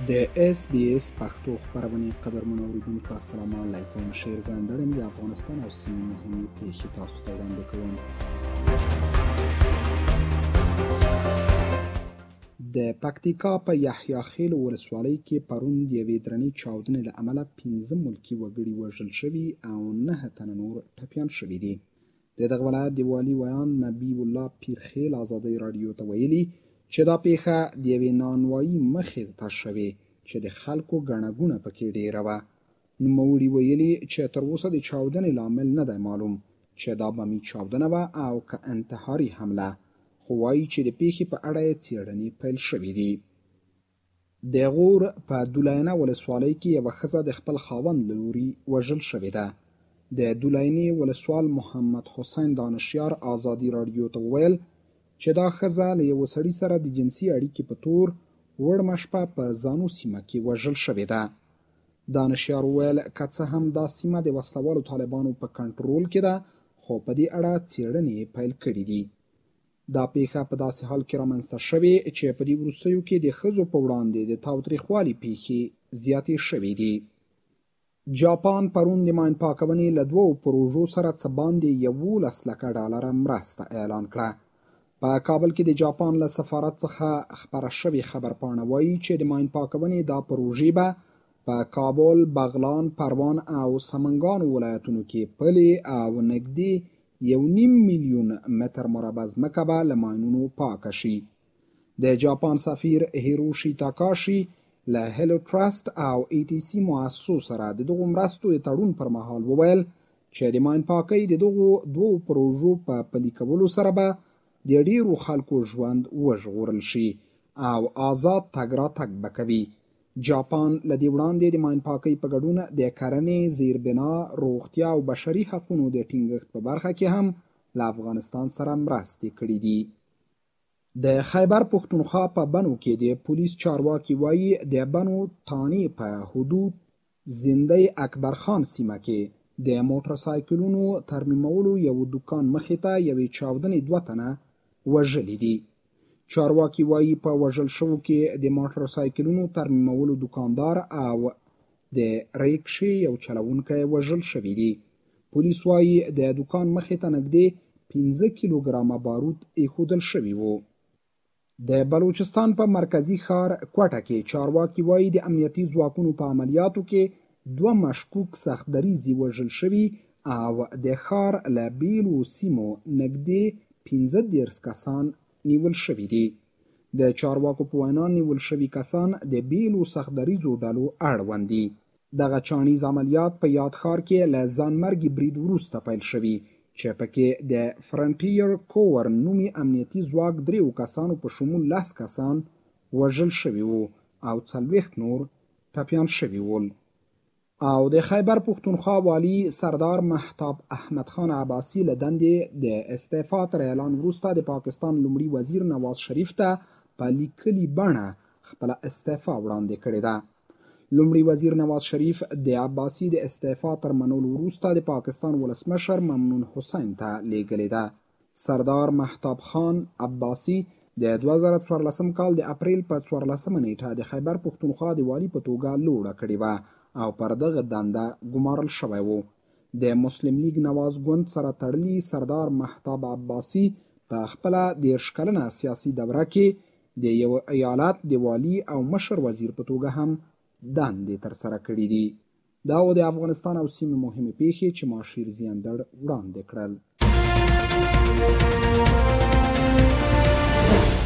د اس بي اس پښتو خبرونه قدرمن اوریدونکو السلام علیکم. شیر زندړم د افغانستان او سیمې مهمې پیښې تاسو ته وړاندې کوم. د پکتیکا په یحیی خیل ولسوالۍ کې پرون د یوې درنې چاودنې له امله 15 ملکي وګړي وژل شوي او 9 تنه نور ټپیان شوي دي. د دغه ولایت د والي ویان نبی الله پیرخیل ازادۍ راډیو ته ویلي چې دا پیښه د یوې نانوایي مخې ته شوې چې د خلکو ګڼه ګوڼه پکې ډېره وه. نوموړي ویلي چې تر اوسه د چاودنې لامل نه دی معلوم چې دا بمي چاودنه وه او که انتحاري حمله، خو وایي چې د پیښې په اړه یې څېړنې پیل شوې دي. د غور په دولینه ولسوالۍ کې یوه ښځه د خپل خاوند له لوري وژل شوې ده. د دولینې ولسوال محمد حسین دانشیار ازادي راډیو ته وویل چې دا ښځه له یوه سړي سره د جنسي اړیکې په تور وړمه شپه په زانو سیمه کې وژل شوې ده. دانشیار وویل که څه هم دا سیمه د وسلوالو طالبانو په کنټرول کې ده، خو په دې اړه څېړنې پیل کړي دي. دا پیښه په داسې حال کې رامنځته شوې چې په دې وروستیو کې د ښځو په وړاندې د تاوتریخوالي پیښې زیاتې شوې دي. جاپان پرون د ماین پاکونې له 2 پروژو سره څه باندې 11 لکه ډالره مرسته اعلان کړه. په کابل کې د جاپان له سفارت څخه خپره شوې خبرپاڼه وایي چې د ماین پاکونې دا پروژې به په کابل، بغلان، پروان او سمنګان ولایتونو کې پلې او نږدې 1.5 میلیون متر مربع ځمکه به له ماینونو پاکه شي. د جاپان سفیر هیروشي تاکاشي له هیلو ټرست او ای ټي سي مؤسسو سره د دغو مرستو د تړون پر مهال وویل چې د ماین پاکۍ د دغو 2 پروژو په پلي کولو سره به د ډیرو خلکو ژوند وژغورل شي او آزاد تګ راتګ به کوي. جاپان له دې وړاندې د ماین پاکۍ په ګډون د کرنې، زیربنا، روغتیا او بشري حقونو د ټینګښت په برخه کې هم له افغانستان سره مرستې کړي دي. د خیبر پښتونخوا په بنو کې د پولیس چارواکي وایي د بنو تاڼې په حدود زندۍ اکبر خان سیمه کې د موټر سایکلونو ترمیمولو یو دکان مخې ته یوې چاودنې 2 تنه وژلي دي. چارواکي وایي په وژل شوو کې د موټر سایکلونو ترمیمولو دکاندار او د ریکشې یو چلوونکی وژل شوي دي. پولیس وایي د دکان مخې ته نږدې 15 کیلوګرامه بارود ایښودل شوي وو. د بلوچستان په مرکزي ښار کوټه کې چارواکي وایي د امنیتي ځواکونو په عملیاتو کې 2 مشکوک سخت دریځي وژل شوي او د ښار له بیلو سیمو نږدې 15 کسان نیول شوي دي. د چارواکو په وینا نیول شوي کسان د بیلو سخت دریځو ډلو اړوند دي. دغه چاڼیز عملیات په یاد ښار کې له ځانمرګي برید وروسته پیل شوي چې پکې د فرنټیر کور نومي امنیتي ځواک 3 کسانو په شمول 10 کسان وژل شوي وو او 40 نور ټپیان شوي ول. او د خیبر پښتونخوا والي سردار مهتاب احمد خان عباسي له دندې د استعفا تر اعلان وروسته د پاکستان لومړي وزیر نواز شریف ته په لیکلي بڼه خپله استعفا وړاندې کړې ده. لومړي وزیر نواز شریف د عباسي د استعفا تر منلو وروسته د پاکستان ولسمشر ممنون حسین ته لیږلې ده. سردار مهتاب خان عباسي د 2014 کال د اپریل په 14 نیټه د خیبر پښتونخوا د والي په توګه لوړه کړې وه او پر دغه دنده ګمارل شوی و. د مسلم لیگ نواز ګوند سره تړلي سردار مهتاب عباسي په خپله 30 کلنه سیاسي دوره کې د یو ایالت د والي او مشر وزیر په توګه هم دندې ترسره کړي دي. دا و د افغانستان او سیمې مهمې پیښې چې ما شیر زیندړ وړاندې کړل.